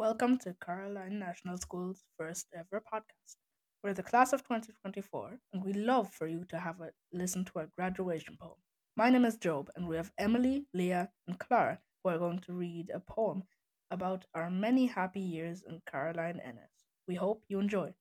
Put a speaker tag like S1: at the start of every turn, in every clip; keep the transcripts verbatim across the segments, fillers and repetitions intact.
S1: Welcome to Caroline National School's first ever podcast. We're the class of twenty twenty-four, and we love for you to have a listen to our graduation poem. My name is Job, and we have Emily, Leah, and Clara who are going to read a poem about our many happy years in Caroline Ennis. We hope you enjoy.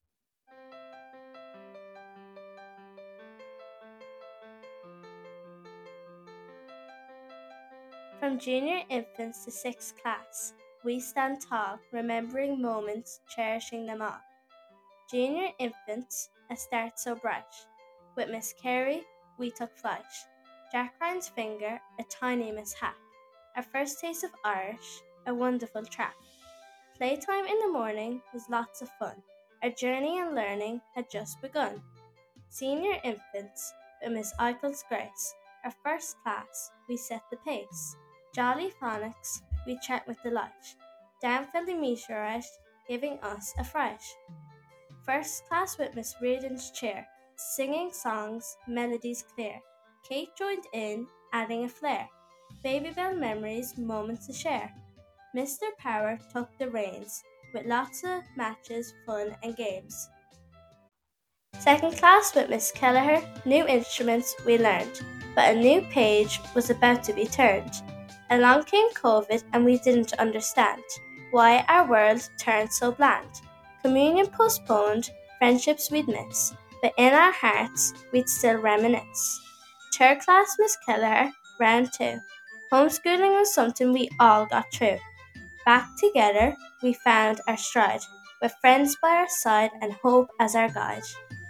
S2: From junior infants to sixth class, we stand tall, remembering moments, cherishing them all. Junior infants, a start so bright. With Miss Carey, we took flight. Jack Ryan's finger, a tiny mishap. Our first taste of Irish, a wonderful trap. Playtime in the morning was lots of fun. Our journey in learning had just begun. Senior infants, with Miss Eichel's grace, our first class, we set the pace. Jolly phonics, we chat with delight. Down fell the meteorite, giving us a fright. First class with Miss Reardon's chair, singing songs, melodies clear. Kate joined in, adding a flair. Baby Bell memories, moments to share. Mister Power took the reins, with lots of matches, fun and games. Second class with Miss Kelleher, new instruments we learned, but a new page was about to be turned. Along came COVID and we didn't understand why our world turned so bland. Communion postponed, friendships we'd miss, but in our hearts we'd still reminisce. Third class Miss Kelleher, round two. Homeschooling was something we all got through. Back together, we found our stride, with friends by our side and hope as our guide.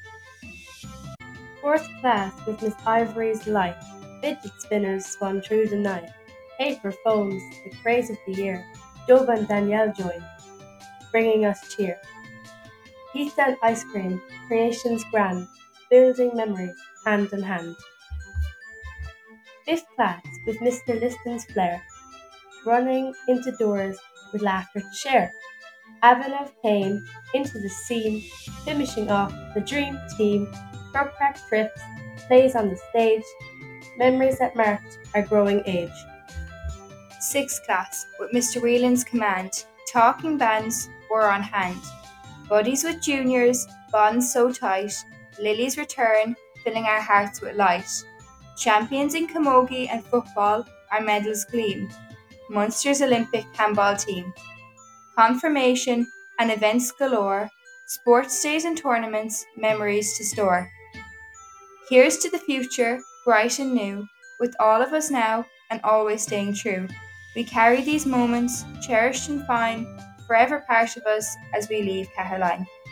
S3: Fourth class with Miss Ivory's light. Fidget spinners spun through the night. Paper phones, the craze of the year. Dove and Danielle joined, bringing us cheer. Pizza and ice cream, creations grand, building memories hand in hand. Fifth class with Mister Liston's flair, running into doors with laughter to share. Avanov came into the scene, finishing off the dream team, grub crack trips, plays on the stage, memories that marked our growing age.
S4: Sixth class, with Mister Whelan's command, talking bands were on hand. Buddies with juniors, bonds so tight, Lily's return, filling our hearts with light. Champions in camogie and football, our medals gleam. Munster's Olympic handball team. Confirmation and events galore, sports days and tournaments, memories to store. Here's to the future, bright and new, with all of us now and always staying true. We carry these moments, cherished and fine, forever part of us as we leave Caroline.